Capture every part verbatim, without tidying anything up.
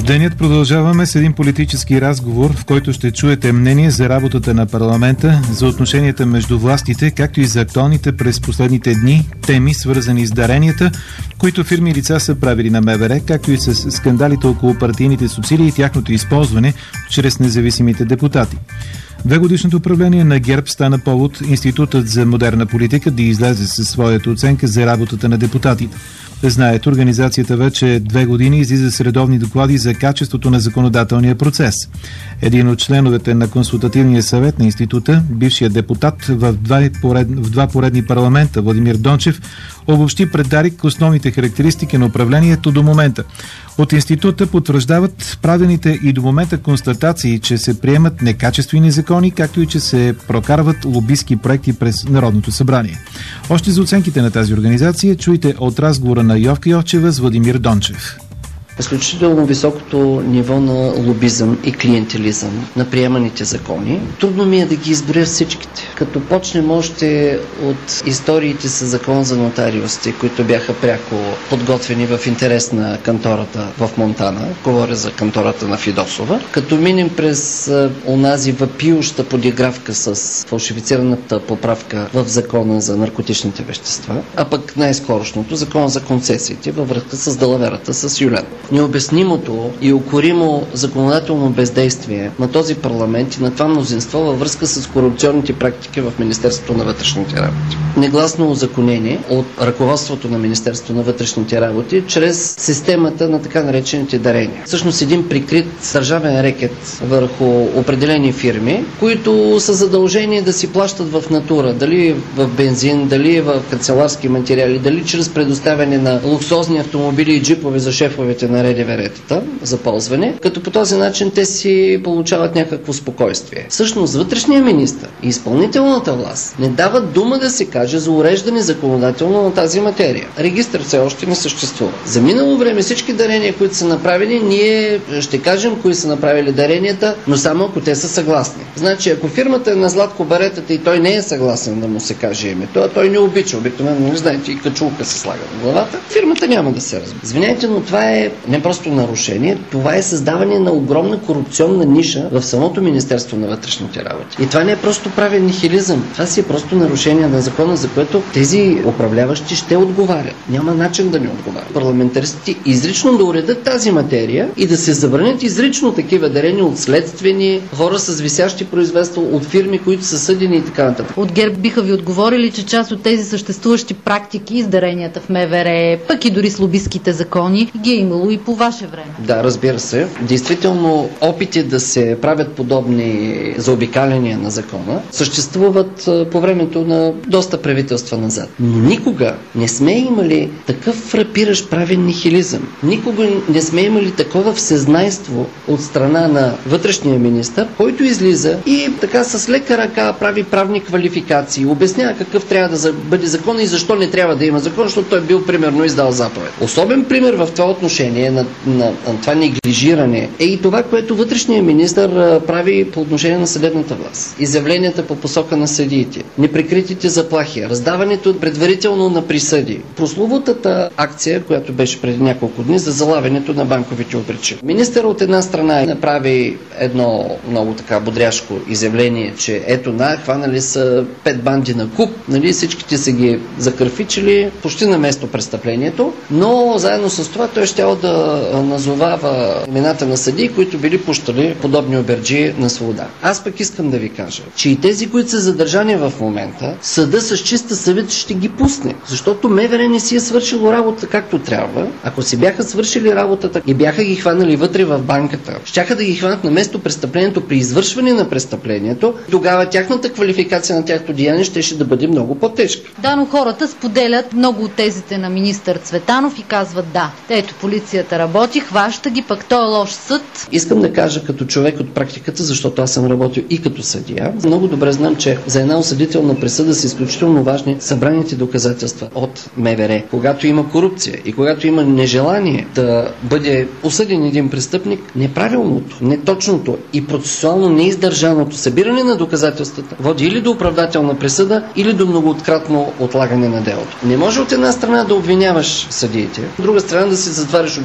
Денят продължаваме с един политически разговор, в който ще чуете мнение за работата на парламента, за отношенията между властите, както и за актуалните през последните дни теми, свързани с даренията, които фирми и лица са правили на МВР, както и с скандалите около партийните субсидии и тяхното използване чрез независимите депутати. Двегодишното управление на ГЕРБ стана повод Институтът за модерна политика да излезе със своята оценка за работата на депутатите. Знаете, организацията вече две години излиза с редовни доклади за качеството на законодателния процес. Един от членовете на консултативния съвет на института, бившият депутат в два, поред... в два поредни парламента Владимир Дончев, обобщи пред Дарик основните характеристики на управлението до момента. От института потвърждават правените и до момента констатации, че се приемат некачествени закони, както и че се прокарват лобистки проекти през Народното събрание. Още за оценките на тази организация чуйте от разговора на Йовка Йовчева с Владимир Дончев. Изключително високото ниво на лобизъм и клиентелизъм на приеманите закони. Трудно ми е да ги изборя всичките. Като почнем още от историите с закон за нотариусите, които бяха пряко подготвени в интерес на кантората в Монтана, говоря за кантората на Фидосова, като минем през а, онази въпиюща подигравка с фалшифицираната поправка в закона за наркотичните вещества, а пък най-скорошното закон за концесиите във връзка с далаверата с Юлен. Необяснимото и укоримо законодателно бездействие на този парламент и на това мнозинство във връзка с корупционните практики в Министерството на вътрешните работи. Негласно узаконение от ръководството на Министерството на вътрешните работи чрез системата на така наречените дарения. Всъщност един прикрит държавен рекет върху определени фирми, които са задължени да си плащат в натура, дали в бензин, дали в канцеларски материали, дали чрез предоставяне на луксозни автомобили и джипове за шефовете на РДВР-тата за ползване, като по този начин те си получават някакво спокойствие. Всъщност вътрешният министър и изпълнителната власт не дават дума да се каже за уреждане законодателно на тази материя. Регистър все още не съществува. За минало време всички дарения, които са направени, ние ще кажем кои са направили даренията, но само ако те са съгласни. Значи, ако фирмата е на Златко Баретата и той не е съгласен да му се каже името, а той не обича, обикновено, не знаете, и качулка се слага на главата, фирмата няма да се разбира. Извинете, но това е не просто нарушение, това е създаване на огромна корупционна ниша в самото Министерство на вътрешните работи. И това не е просто правен нихилизъм, това си е просто нарушение на закона, за което тези управляващи ще отговарят. Няма начин да не отговарят. Парламентаристите изрично да уредят тази материя и да се забранят изрично такива дарения от следствени хора с висящи производства, от фирми, които са съдени и така нататък. От ГЕРБ биха ви отговорили, че част от тези съществуващи практики и с даренията в МВР, пък и дори с лобистските закони, ги е имало и по ваше време. Да, разбира се. Действително, опити да се правят подобни заобикаляния на закона съществуват по времето на доста правителства назад. Но никога не сме имали такъв фрапиращ правен нихилизъм. Никога не сме имали такова всезнайство от страна на вътрешния министър, който излиза и така с лека ръка прави правни квалификации, обяснява какъв трябва да бъде закон и защо не трябва да има закон, защото той бил примерно издал заповед. Особен пример в това отношение на, на, на това неглижиране е и това, което вътрешният министър прави по отношение на съдебната власт. Изявленията по посока на съдиите, неприкритите заплахи, раздаването предварително на присъди, прословутата акция, която беше преди няколко дни за залавянето на банковите обречи. Министър от една страна направи едно много така бодряшко изявление, че ето на, хванали са пет банди на куп, нали, всичките са ги закърфичили почти на место престъплението, но заедно с това той щял да назовава имената на съдии, които били пущали подобни оберджи на свобода. Аз пък искам да ви кажа, че и тези, които са задържани в момента, съда с чиста съвет ще ги пусне, защото МВР не си е свършило работа както трябва. Ако си бяха свършили работата и бяха ги хванали вътре в банката, щяха да ги хванат на место престъплението при извършване на престъплението, тогава тяхната квалификация на тяхното деяние щеше да бъде много по-тежка. Да, но хората споделят много от тезите на министър Цветанов и казват да, ето полицията работи, хваща ги, пък той е лош съд. Искам да кажа като човек от практиката, защото аз съм работил и като съдия. Много добре знам, че за една осъдителна присъда са изключително важни събраните доказателства от МВР. Когато има корупция и когато има нежелание да бъде осъден един престъпник, неправилното, неточното и процесуално неиздържаното събиране на доказателствата води или до оправдателна присъда, или до многократно отлагане на делото. Не може от една страна да обвиняваш съдиите, от друга страна да си затваряш очи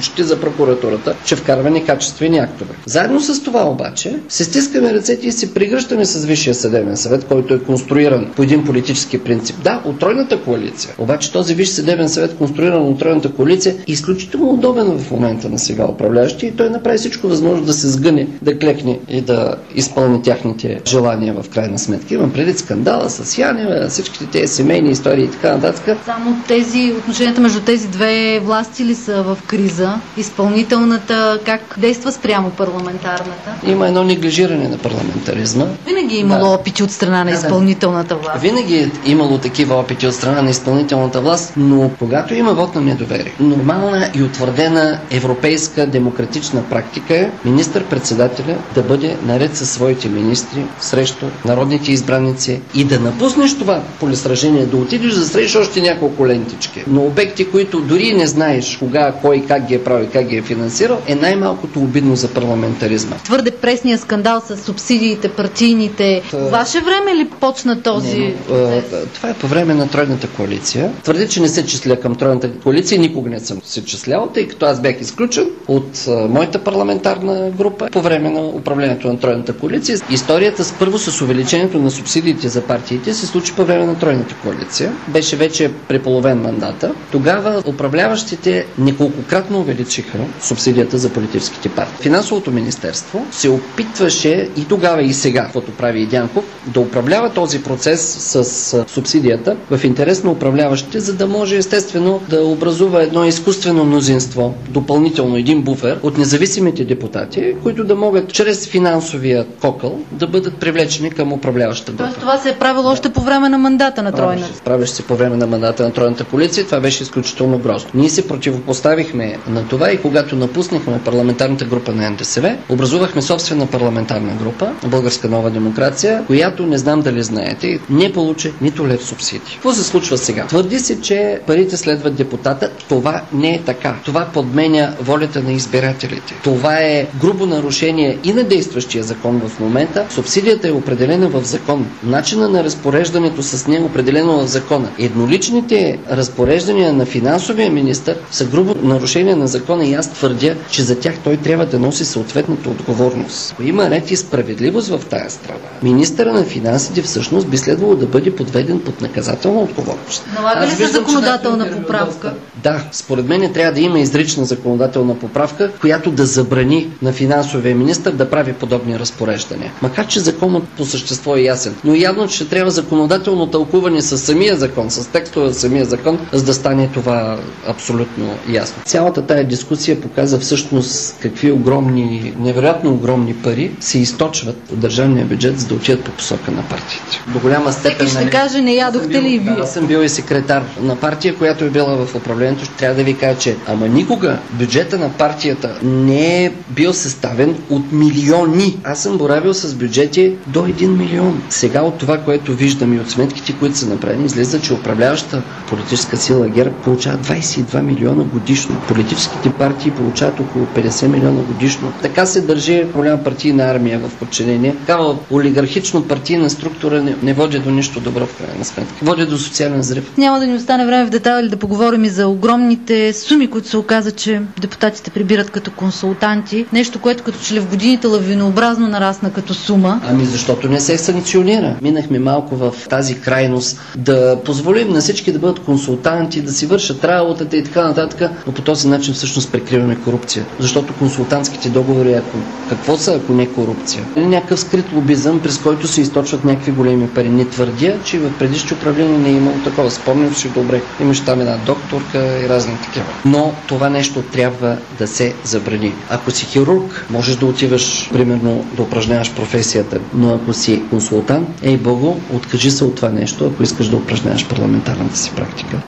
случаите за прокуратурата, че вкарва некачествени актове. Заедно с това обаче се стискаме ръцете и се прегръщаме с Висшия съдебен съвет, който е конструиран по един политически принцип. Да, от тройната коалиция. Обаче този Висш съдебен съвет, конструиран от тройната коалиция, е изключително удобен в момента на сега управляващи и той направи всичко възможно да се сгъне, да клекне и да изпълни тяхните желания в крайна сметка. Имам предвид скандала с Янева, всичките тези семейни истории и така нататък. Само тези отношенията между тези две власти ли са в криза? Изпълнителната как действа спрямо парламентарната? Има едно неглижиране на парламентаризма. Винаги е имало да. опити от страна на да, изпълнителната власт. Винаги е имало такива опити от страна на изпълнителната власт, но когато има вот на недоверие, нормална и утвърдена европейска демократична практика е министър-председателя да бъде наред със своите министри срещу народните избраници и да напуснеш това полесражение, да отидеш да срещаш още няколко лентички. Но обекти, които дори не знаеш кога, кой, как ги е правил, как ги е финансирал, е най-малкото обидно за парламентаризма. Твърде пресния скандал с субсидиите, партийните. Та... Ваше време ли почна този... Не, но, това е по време на тройната коалиция. Твърди, че не се числя към тройната коалиция, никога не съм се числял, тъй като аз бях изключен от а, моята парламентарна група по време на управлението на тройната коалиция. Историята с първо с увеличението на субсидиите за партиите се случи по време на тройната коалиция. Беше вече преполовен мандата. Тогава управляващите неколкократно увеличиха субсидията за политическите партии. Финансовото министерство се опитваше и тогава и сега, каквото прави и Дянков, да управлява този процес с а, субсидията в интерес на управляващите, за да може естествено да образува едно изкуствено мнозинство, допълнително един буфер от независимите депутати, които да могат чрез финансовия кокъл да бъдат привлечени към управляващата група. Тоест това се е правило още по време на мандата на тройната. Правеше се по време на мандата на тройната коалиция. Това беше изключително грозно. Ние се противопоставихме на това и когато напуснахме парламентарната група на Н Д С В, образувахме собствена парламентарна група, Българска нова демокрация, която не знам дали знаете, не получи нито лев субсидии. Какво се случва сега? Твърди се, че парите следват депутата. Това не е така. Това подменя волята на избирателите. Това е грубо нарушение и на действащия закон в момента. Субсидията е определена в закон. Начина на разпореждането с нея е определено в закона. Едноличните разпореждания на финансовия министър са грубо нарушение на закона и аз твърдя, че за тях той трябва да носи съответната отговорност. Ако има ред и справедливост в тая страна, министъра на финансите всъщност би следвало да бъде подведен под наказателна отговорност. Налага ли се законодателна поправка? Да, според мен трябва да има изрична законодателна поправка, която да забрани на финансовия министър да прави подобни разпореждания. Макар че законът по същество е ясен. Но явно, че трябва законодателно тълкуване с самия закон, с текстове за самия закон, за да стане това абсолютно ясно. Цялата тая дискусия показа всъщност какви огромни, невероятно огромни пари се източват от държавния бюджет, за да отидат по посока на партиите. До голяма степен... Всеки ще каже, не ядохте ли и вие? Аз съм бил и секретар на партия, която е била в управлението. Ще трябва да ви кажа, че ама никога бюджета на партията не е бил съставен от милиони. Аз съм боравил с бюджети до един милион. Сега от това, което виждам и от сметките, които са направени, излиза, че управляваща политическа сила ГЕРБ получава двадесет и два милиона годишно. Политическите партии получават около петдесет милиона годишно. Така се държи голяма партийна армия в подчинение. Такава олигархично партийна структура не, не води до нищо добро в крайна сметка. Води до социален взрив. Няма да ни остане време в детайли да поговорим и за огромните суми, които се оказа, че депутатите прибират като консултанти. Нещо, което като че ли в годините лавинообразно нарасна като сума. Ами защото не се санкционира. Минахме малко в тази крайност да позволим на всички да бъдат консултанти, да си вършат работата и така нататък, но по този начин всъщност прикриваме корупция. Защото консултантските договори, ако какво са, ако не корупция? Или някакъв скрит лобизъм, през който се източват някакви големи пари. Не твърдя, че в предишното управление не е имало такова. Спомням си добре. Имаше там една докторка и разни такива. Но това нещо трябва да се забрани. Ако си хирург, можеш да отиваш, примерно, да упражняваш професията, но ако си консултант, ей Богу, откажи се от това нещо, ако искаш да упражняваш парламентарната си практика.